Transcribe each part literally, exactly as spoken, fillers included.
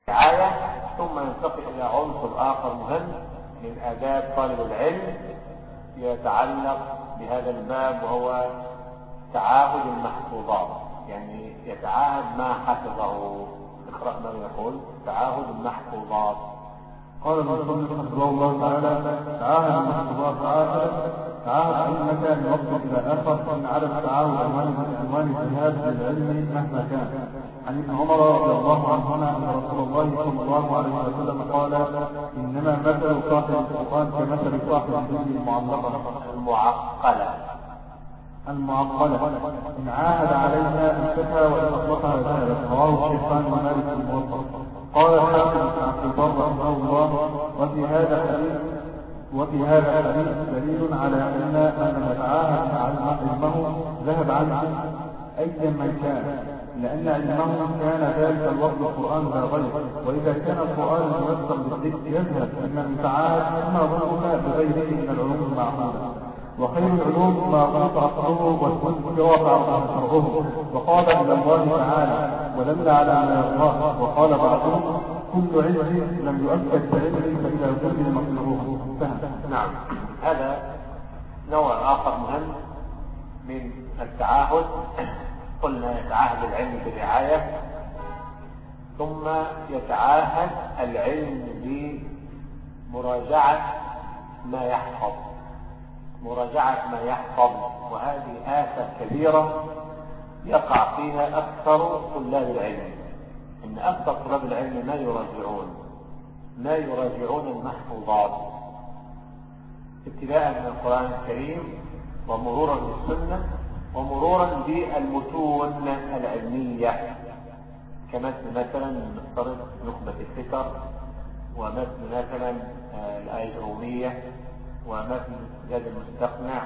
الرعاية. ثم ننتقل إلى عنصر آخر مهم من آداب طالب العلم يتعلق بهذا الباب، وهو تعاهد المحفوظات، يعني يتعاهد ما حفظه. اقرأ ما يقول تعاهد المحفوظات. قال المصنف رحمه الله تعالى: تعاهد المحفوظات تعاهد تعاهد من مكان وقت الى اخر ان عدم التعاهد عنوان الجهاد للعلم مهما كان. عن ابن عمر رضي الله عنهما ان رسول الله صلى الله عليه وسلم قال: انما مثل صاحب القران كمثل صاحب الدين المعلقه المعقله المعقله ان عاهد عليها امسكها وان اطلقها ذهبت. رواه الشيخان ومالك في الموطأ. قال الحافظ بن عبد البر رحمه الله: وفي هذا حديث وفي هذا الحديث دليل على ان من تعاهد علمه ذهب عنه ايا من كان، لان علمه كان ذلك الوقت القران لا غير. واذا كان القران ميسر بالذكر يذهب ان من تعاهد ما ظننا بغيره من العلوم المعقوله. وخير العلوم ما غلط أصله والكل وقع شرعه. وقال إلى الله تعالى: ودل على ما يرضاه. وقال بعضهم: كل علم لم يؤكد بعلم فإلى كل مطلوب. نعم، هذا نوع آخر مهم من التعاهد. قلنا يتعاهد العلم بالرعاية، ثم يتعاهد العلم بمراجعة ما يحفظ مراجعة ما يحفظ وهذه آفة كبيرة يقع فيها أكثر طلاب العلم. إن أكثر طلاب العلم ما يراجعون ما يراجعون المحفوظات، ابتداء من القرآن الكريم ومرورا بالسنة ومرورا بالمتون العلمية، كمثل مثلا نفترض نخبة الفكر، ومثل مثلا الآية الرومية، ومثل زاد المستقنع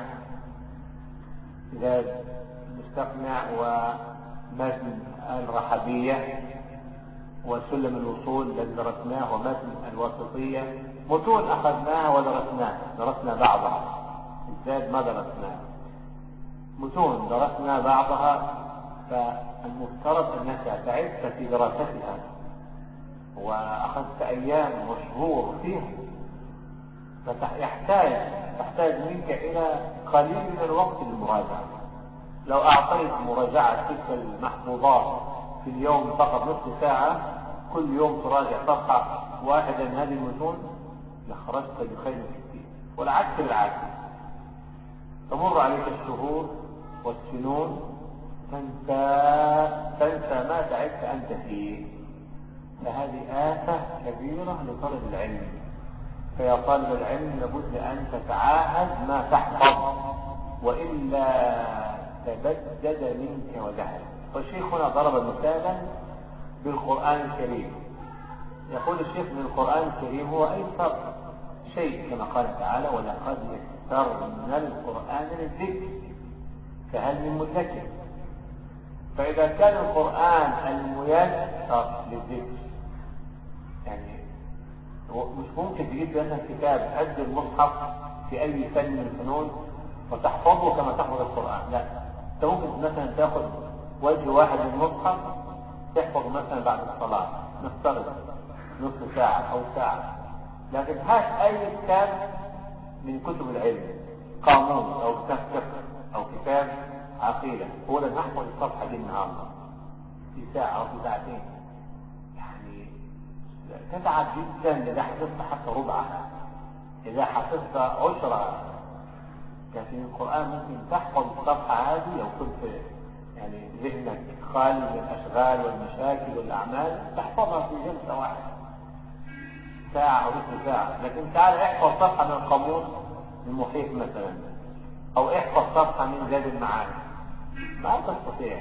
زاد المستقنع ومثل الرحبية، وسلم الوصول الذي درسناه، ومثل الواسطية. متون أخذناها ودرسناها، درسنا بعضها. الزاد ما درسناه، متون درسنا بعضها، فالمفترض أنك تعبت في دراستها وأخذت أيام وشهور فيها، فيحتاج تحتاج منك إلى قليل من الوقت للمراجعة. لو أعطيت مراجعة تلك المحفوظات في اليوم فقط نصف ساعة، كل يوم تراجع صفحة واحدة من هذه المتون، لخرجت بخير كثير. والعكس بالعكس، تمر عليك الشهور والسنون تنسى تنسى ما تعبت أنت فيه. فهذه آفة كبيرة لطالب العلم. فيا طالب العلم لابد أن تتعاهد ما تحفظ، وإلا تبدد منك وذهب. والشيخ هنا ضرب مثالا بالقرآن الكريم. يقول الشيخ من القرآن الكريم هو أيسر شيء، كما قال تعالى: ولقد يسرنا القرآن للذكر فهل من مدكر. فإذا كان القرآن الميسر للذكر، يعني مش ممكن تجيب مثلا كتاب قد المصحف في أي فن من الفنون وتحفظه كما تحفظ القرآن، لا. أنت ممكن مثلا تأخذ وجه واحد من المصحف تحفظ مثلا بعد الصلاة، نفترض نصف ساعة أو ساعة. لكن هات أي كتاب من كتب العلم، قانون أو كتاب فقه أو كتاب عقيدة، هو لن أحفظ الصفحة دي النهارده في ساعة أو في ساعتين، يعني تتعب جدا إذا حفظت حتى ربعها، إذا حفظت عشرها. لكن القرآن ممكن تحفظ الصفحة هذه لو كنت يعني ذهنك خالي من الأشغال والمشاكل والأعمال، تحفظها في جلسة واحدة ساعة أو نصف ساعة. لكن تعال احفظ صفحة من القاموس المحيط مثلا، أو احفظ صفحة من زاد المعاني، ما تستطيع.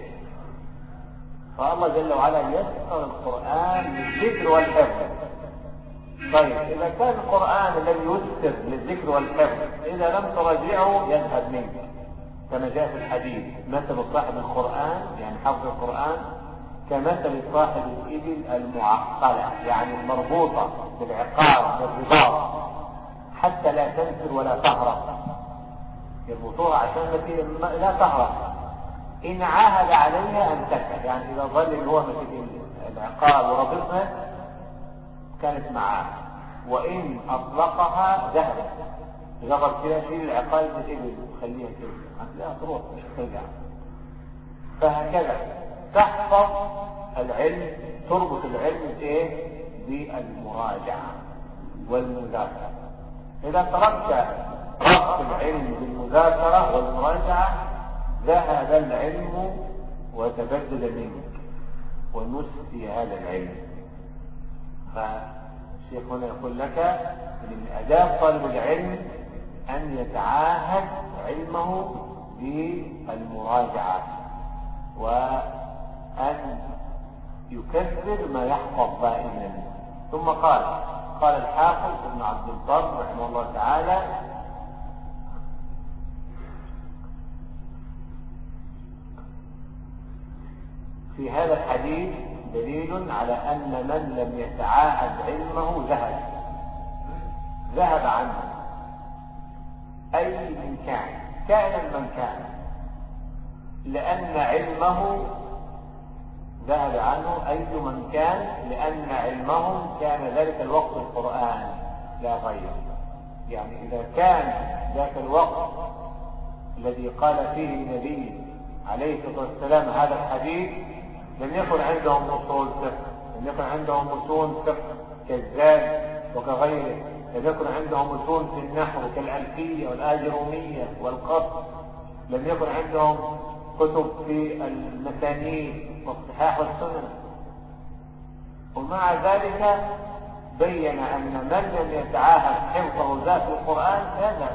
فالله جل وعلا يسر القرآن للذكر والحفظ. طيب إذا كان القرآن الذي يسر للذكر والحفظ إذا لم تراجعه يذهب منك، كما جاء في الحديث: مثل صاحب القرآن يعني حفظ القرآن كمثل صاحب الإبل المعقلة، يعني المربوطة بالعقال بالرباط حتى لا تنفر ولا تهرب. يربطوها عشان لا تهرب. إن عاهد عليها أمسكها، يعني إذا ظل هو مثل العقال وربطها كانت معاه، وإن أطلقها ذهبت. جرب كده شيل العقال من الإبل وخليها كده هتلاقيها تروح مش هترجع. فهكذا تحفظ العلم، تربط العلم بإيه؟ بالمراجعة والمذاكرة. إذا تركت ربط العلم بالمذاكرة والمراجعة ذهب العلم وتبدل منك ونسي هذا العلم. فالشيخ هنا يقول لك من آداب طالب العلم أن يتعاهد علمه بالمراجعة وأن يكثر ما يحفظ دائما. ثم قال قال الحافظ ابن عبد البر رحمه الله تعالى: في هذا الحديث دليل على أن من لم يتعاهد علمه ذهب ذهب عنه، أي من كان كائنا من كان، لأن علمه ذهب عنه أي من كان، لأن علمهم كان ذلك الوقت القرآن لا غير. يعني إذا كان ذاك الوقت الذي قال فيه النبي عليه الصلاة والسلام هذا الحديث لم يكن عندهم أصول فقه، لم يكن عندهم أصول فقه كالزاد وكغيره، لم يكن عندهم أصول في النحو كالألفية والآجرومية والقصر، لم يكن عندهم كتب في المسانيد والصحاح والسنن. ومع ذلك بين أن من لم يتعاهد حفظه ذات القرآن كذا،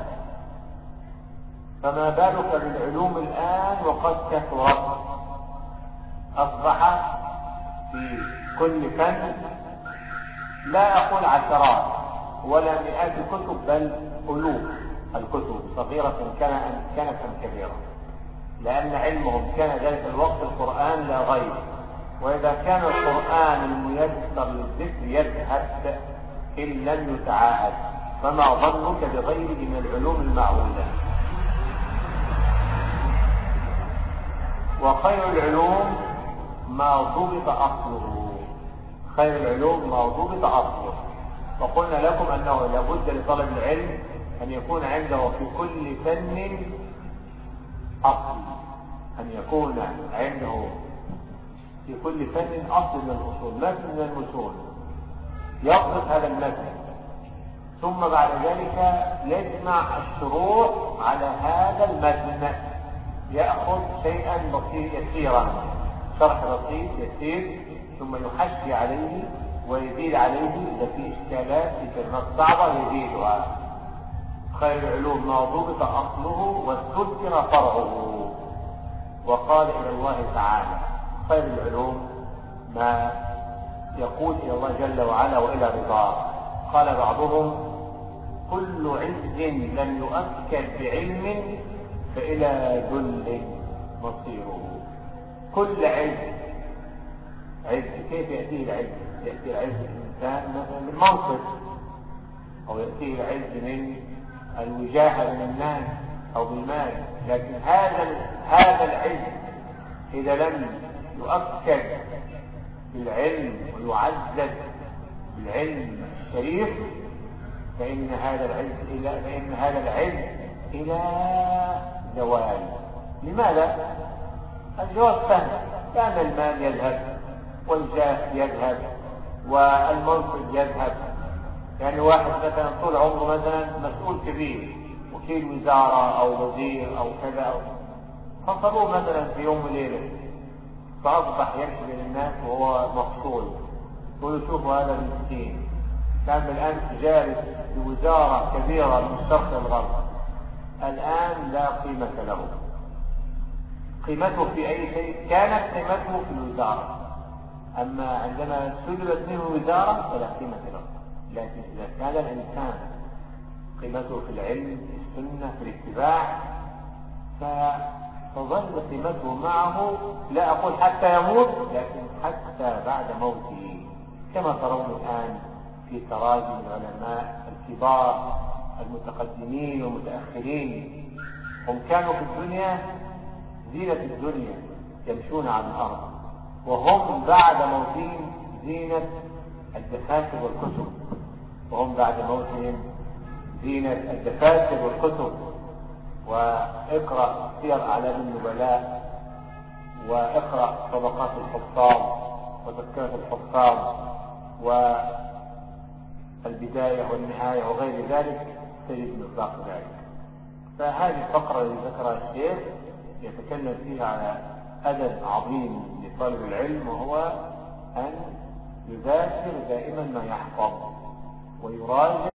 فما بالك بالعلوم الآن وقد كثرت، أصبح في كل فن لا أقول عشرات ولا مئات الكتب بل ألوف الكتب صغيرة كانت كانت كبيرة، لأن علمهم كان ذلك الوقت القرآن لا غير. وإذا كان القرآن الميسر للذكر يذهب إن لم يتعاهد، فما ظنك بغيره من العلوم المعهودة؟ وخير العلوم ما ضبط أصله، خير العلوم ما ضبط أصله. وقلنا لكم أنه لابد لطلب العلم أن يكون عنده في كل فن أصل، أن يكون عنده في كل فن أصل من الأصول، متن من المتون، يضبط هذا المتن، ثم بعد ذلك يجمع الشروح على هذا المتن، يأخذ شيئا بسيط يسيرا، شرح بسيط يسير، ثم يحشي عليه ويزيد عليه إذا في إشكالات في كلمات صعبة يزيدها. خير العلوم ما ضبط أصله واستذكر فرعه. وقال إلى الله تعالى: خير العلوم ما يقول إلى الله جل وعلا وإلى رضاه. قال بعضهم: كل عز لم يؤكد بعلم فإلى ذل مصيره. كل عز، عز كيف يأتيه العز؟ يأتي العز الإنسان مثلا من منصب، أو يأتيه العز من الوجاهة من الناس أو بالمال، لكن هذا هذا العز إذا لم يؤكد بالعلم ويعزز بالعلم الشريف فإن هذا العز إلى فإن هذا العز إلى زوال. لماذا؟ الجواب سهل، كان المال يذهب والجاه يذهب والمنصب يذهب. يعني واحد مثلا طول عمره مثلا مسؤول كبير، وكيل وزارة أو وزير أو كذا، أو فصلوه مثلا في يوم وليلة فأصبح يمشي بين الناس وهو مفصول، يقولوا شوفوا هذا المسكين كان بالأمس جالس في وزارة كبيرة من الشرق للغرب، الآن لا قيمة له. قيمته في أي شيء؟ كانت قيمته في الوزارة، أما عندما سلبت منه وزارة فلا قيمة له. لكن إذا كان الإنسان قيمته في العلم، في السنة، في الاتباع، فتظل قيمته معه، لا أقول حتى يموت، لكن حتى بعد موته، كما ترون الآن في تراجم العلماء الكبار المتقدمين والمتأخرين. هم كانوا في الدنيا زينة الدنيا يمشون على الأرض، وهم بعد موتهم زينة الدفاتر والكتب، وهم بعد موتهم زينة الدفاتر والكتب. واقرأ سير أعلام النبلاء، واقرأ طبقات الحفاظ وتذكرة الحفاظ والبداية والنهاية وغير ذلك تجد مصداق ذلك. فهذه الفقرة التي ذكرها الشيخ يتكلم فيها على أدب عظيم لطالب العلم، وهو أن يذاكر دائما ما يحفظ ويراجع